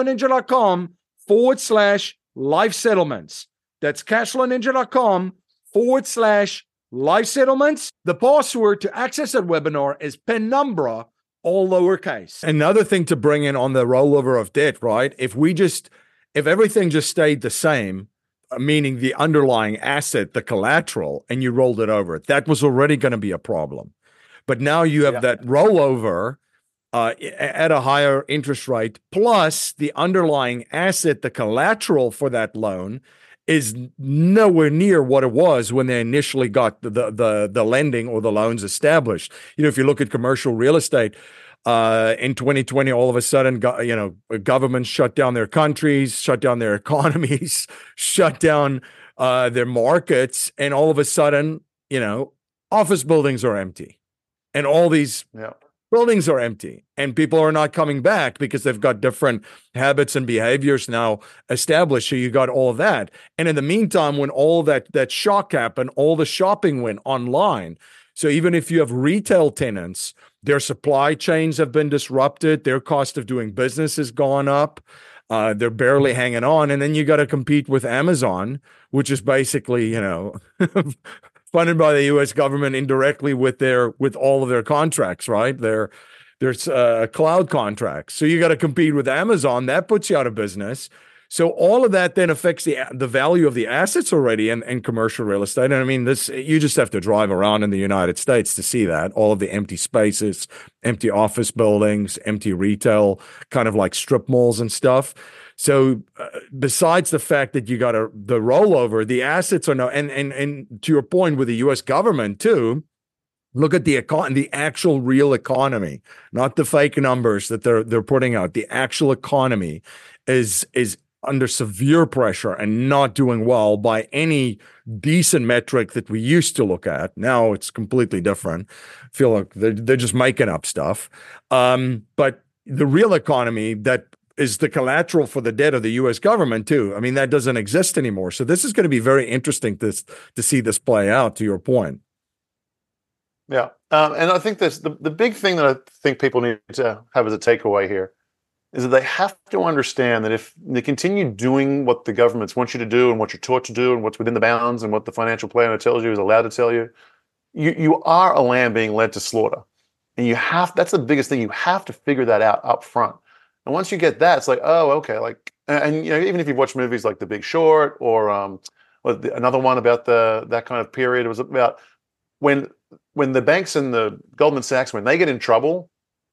cashflowninja.com/live settlements. That's cashflowninja.com/live settlements. The password to access that webinar is Penumbra, all lowercase. Another thing to bring in on the rollover of debt, right? If everything just stayed the same, meaning the underlying asset, the collateral, and you rolled it over, that was already going to be a problem. But now you have that rollover at a higher interest rate, plus the underlying asset, the collateral for that loan, is nowhere near what it was when they initially got the lending or the loans established. If you look at commercial real estate, in 2020, all of a sudden, governments shut down their countries, shut down their economies, shut down their markets, and all of a sudden, office buildings are empty. And all these buildings are empty, and people are not coming back because they've got different habits and behaviors now established. So you got all of that. And in the meantime, when all that shock happened, all the shopping went online. So even if you have retail tenants, their supply chains have been disrupted. Their cost of doing business has gone up. They're barely hanging on. And then you got to compete with Amazon, which is basically, funded by the U.S. government indirectly with all of their contracts, right? Their There's cloud contracts. So you got to compete with Amazon. That puts you out of business. So all of that then affects the value of the assets already in commercial real estate. And I mean, this you just have to drive around in the United States to see that. All of the empty spaces, empty office buildings, empty retail, kind of like strip malls and stuff. So besides the fact that you got the rollover, the assets are now, and to your point with the U.S. government too, look at the actual real economy, not the fake numbers that they're putting out. The actual economy is under severe pressure and not doing well by any decent metric that we used to look at. Now it's completely different. I feel like they're just making up stuff. But the real economy that is the collateral for the debt of the U.S. government too. I mean, that doesn't exist anymore. So this is going to be very interesting to see this play out, to your point. Yeah. And I think the big thing that I think people need to have as a takeaway here is that they have to understand that if they continue doing what the governments want you to do and what you're taught to do and what's within the bounds and what the financial planner tells you is allowed to tell you, you are a lamb being led to slaughter. And that's the biggest thing. You have to figure that out up front. And once you get that, it's like, oh, okay. Like, and even if you've watched movies like The Big Short or another one about that kind of period, it was about when the banks and the Goldman Sachs, when they get in trouble,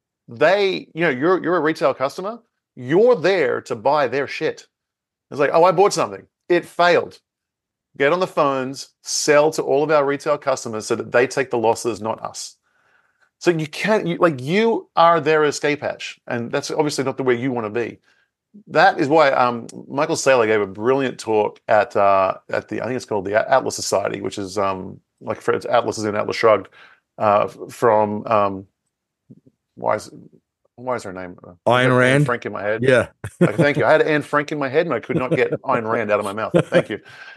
you're a retail customer, you're there to buy their shit. It's like, oh, I bought something. It failed. Get on the phones, sell to all of our retail customers so that they take the losses, not us. So you are their escape hatch, and that's obviously not the way you want to be. That is why Michael Saylor gave a brilliant talk at the I think it's called the Atlas Society, which is like for Atlas is in Atlas Shrugged from why is her name? Ayn Rand. Anne Frank in my head. Yeah. Thank you. I had Anne Frank in my head and I could not get Ayn Rand out of my mouth. Thank you.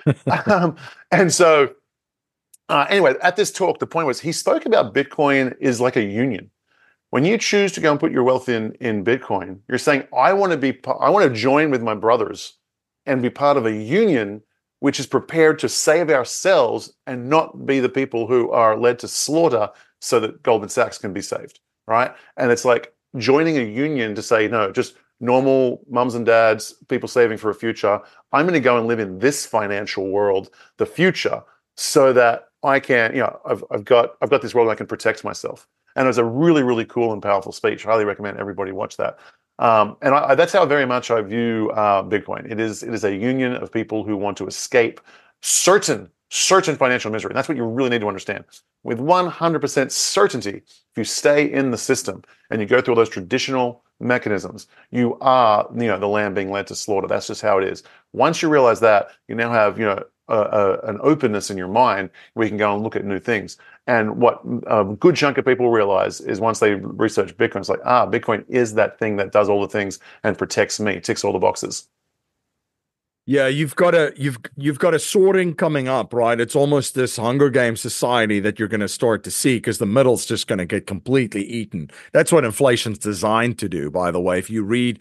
And so anyway, at this talk, the point was he spoke about Bitcoin is like a union. When you choose to go and put your wealth in Bitcoin, you're saying, I want to join with my brothers and be part of a union which is prepared to save ourselves and not be the people who are led to slaughter so that Goldman Sachs can be saved, right? And it's like joining a union to say, no, just normal mums and dads, people saving for a future. I'm going to go and live in this financial world, the future, so that I can, I've got this world and I can protect myself. And it was a really, really cool and powerful speech. I highly recommend everybody watch that. And that's how very much I view Bitcoin. It is a union of people who want to escape certain financial misery. And that's what you really need to understand. With 100% certainty, if you stay in the system and you go through all those traditional mechanisms, you are, the lamb being led to slaughter. That's just how it is. Once you realize that, you now have, an openness in your mind where you can go and look at new things. And what a good chunk of people realize is once they research Bitcoin, it's like, Bitcoin is that thing that does all the things and protects me, ticks all the boxes. Yeah, you've got a sorting coming up, right? It's almost this Hunger Games society that you're going to start to see because the middle's just going to get completely eaten. That's what inflation's designed to do, by the way. If you read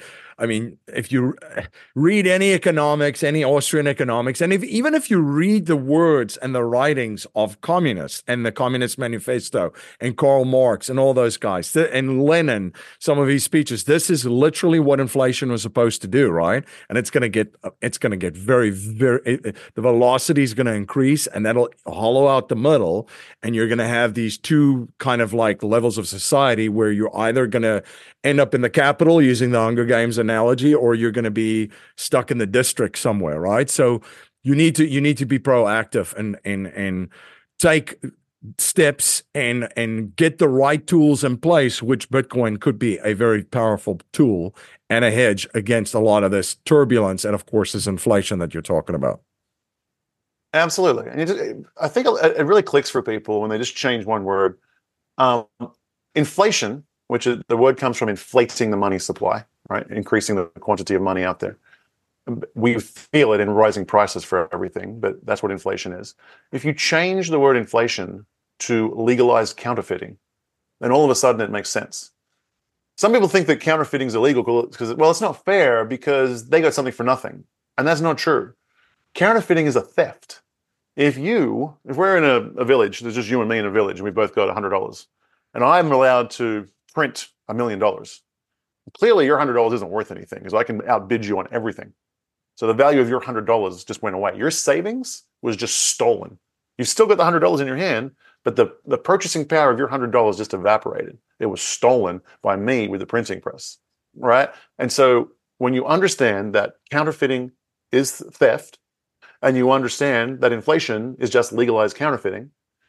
any economics, any Austrian economics, and even if you read the words and the writings of communists and the Communist Manifesto and Karl Marx and all those guys and Lenin, some of his speeches, this is literally what inflation was supposed to do, right? And it's going to get very, very, the velocity is going to increase and that'll hollow out the middle. And you're going to have these two kind of like levels of society where you're either going to end up in the capital using the Hunger Games analogy, or you're going to be stuck in the district somewhere, right? So you need to be proactive and take steps and get the right tools in place, which Bitcoin could be a very powerful tool and a hedge against a lot of this turbulence and, of course, this inflation that you're talking about. Absolutely. And I think it really clicks for people when they just change one word. Inflation, which is, the word comes from inflating the money supply, right? Increasing the quantity of money out there. We feel it in rising prices for everything, but that's what inflation is. If you change the word inflation to legalize counterfeiting, then all of a sudden it makes sense. Some people think that counterfeiting is illegal because, well, it's not fair because they got something for nothing. And that's not true. Counterfeiting is a theft. If we're in a village, there's just you and me in a village, and we both got $100, and I'm allowed to print $1 million. Clearly, your $100 isn't worth anything because I can outbid you on everything. So the value of your $100 just went away. Your savings was just stolen. You've still got the $100 in your hand, but the purchasing power of your $100 just evaporated. It was stolen by me with the printing press, right? And so when you understand that counterfeiting is theft, and you understand that inflation is just legalized counterfeiting,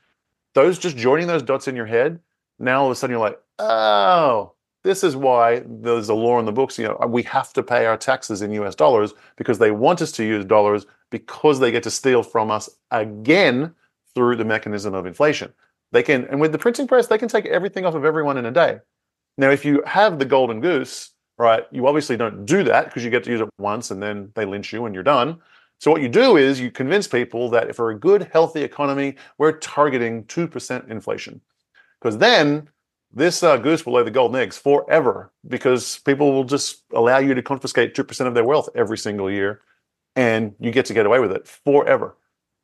just joining those dots in your head, now all of a sudden you're like, oh, this is why there's a law in the books. We have to pay our taxes in US dollars because they want us to use dollars because they get to steal from us again through the mechanism of inflation. And with the printing press, they can take everything off of everyone in a day. Now, if you have the golden goose, right, you obviously don't do that because you get to use it once and then they lynch you and you're done. So what you do is you convince people that for a good, healthy economy, we're targeting 2% inflation. Because then this goose will lay the golden eggs forever because people will just allow you to confiscate 2% of their wealth every single year and you get away with it forever.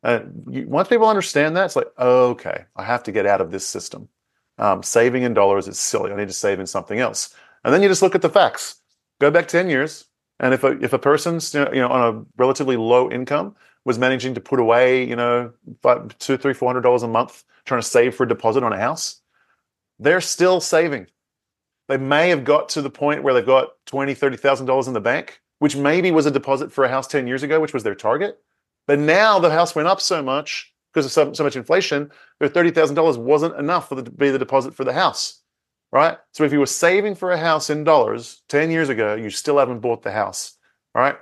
Once people understand that, it's like, okay, I have to get out of this system. Saving in dollars is silly. I need to save in something else. And then you just look at the facts. Go back 10 years. And if a person's on a relatively low income was managing to put away $200, $300, $400 a month trying to save for a deposit on a house, they're still saving. They may have got to the point where they've got $20,000, $30,000 in the bank, which maybe was a deposit for a house 10 years ago, which was their target. But now the house went up so much because of so much inflation, their $30,000 wasn't enough to be the deposit for the house. Right? So if you were saving for a house in dollars 10 years ago, you still haven't bought the house. Right?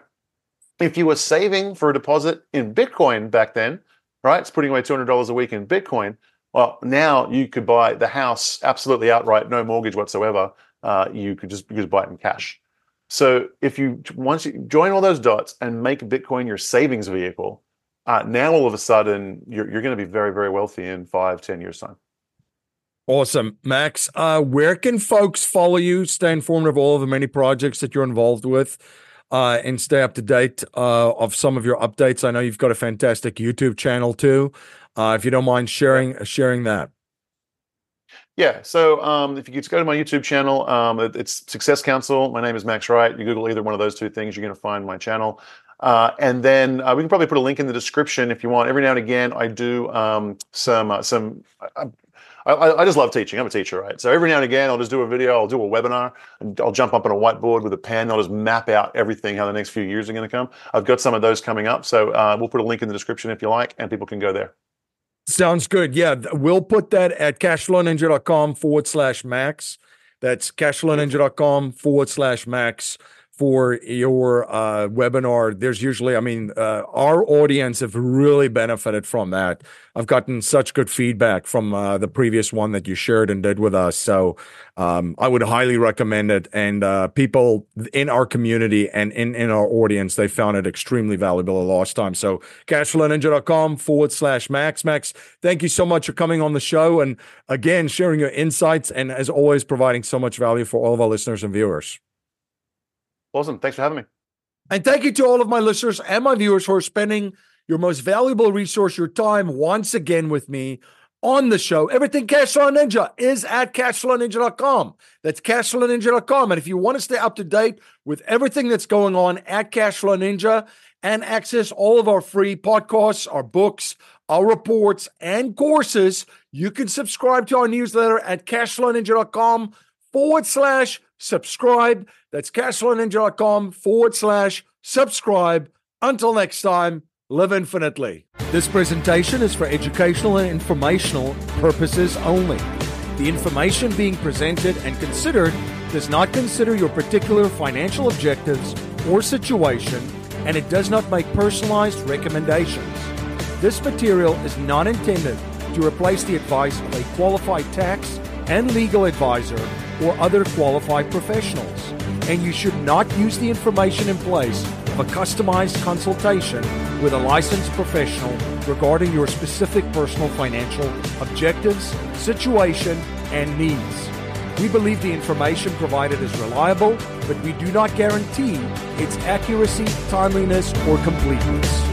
If you were saving for a deposit in Bitcoin back then, right? It's putting away $200 a week in Bitcoin. Well, now you could buy the house absolutely outright, no mortgage whatsoever. You could just buy it in cash. So once you join all those dots and make Bitcoin your savings vehicle, now all of a sudden you're going to be very, very wealthy in 5-10 years time. Awesome. Max, where can folks follow you, stay informed of all of the many projects that you're involved with, and stay up to date of some of your updates? I know you've got a fantastic YouTube channel too. If you don't mind sharing that. Yeah. So if you just go to my YouTube channel, it's Success Council. My name is Max Wright. You Google either one of those two things, you're going to find my channel. And then we can probably put a link in the description if you want. Every now and again, I do I just love teaching. I'm a teacher, right? So every now and again, I'll just do a video, I'll do a webinar, and I'll jump up on a whiteboard with a pen. I'll just map out everything, how the next few years are going to come. I've got some of those coming up. So we'll put a link in the description if you like, and people can go there. Sounds good. Yeah, we'll put that at cashflowninja.com/Max. That's cashflowninja.com/Max for your webinar. There's usually, our audience have really benefited from that. I've gotten such good feedback from the previous one that you shared and did with us. So I would highly recommend it. And people in our community and in our audience, they found it extremely valuable the last time. So cashflowninja.com/Max. Max, thank you so much for coming on the show. And again, sharing your insights and as always, providing so much value for all of our listeners and viewers. Awesome. Thanks for having me. And thank you to all of my listeners and my viewers for spending your most valuable resource, your time, once again with me on the show. Everything Cash Flow Ninja is at cashflowninja.com. That's cashflowninja.com. And if you want to stay up to date with everything that's going on at Cashflow Ninja and access all of our free podcasts, our books, our reports, and courses, you can subscribe to our newsletter at cashflowninja.com/subscribe. That's cashflowninja.com/subscribe. Until next time, live infinitely. This presentation is for educational and informational purposes only. The information being presented and considered does not consider your particular financial objectives or situation, and it does not make personalized recommendations. This material is not intended to replace the advice of a qualified tax and legal advisor or other qualified professionals, and you should not use the information in place of a customized consultation with a licensed professional regarding your specific personal financial objectives, situation, and needs. We believe the information provided is reliable, but we do not guarantee its accuracy, timeliness, or completeness.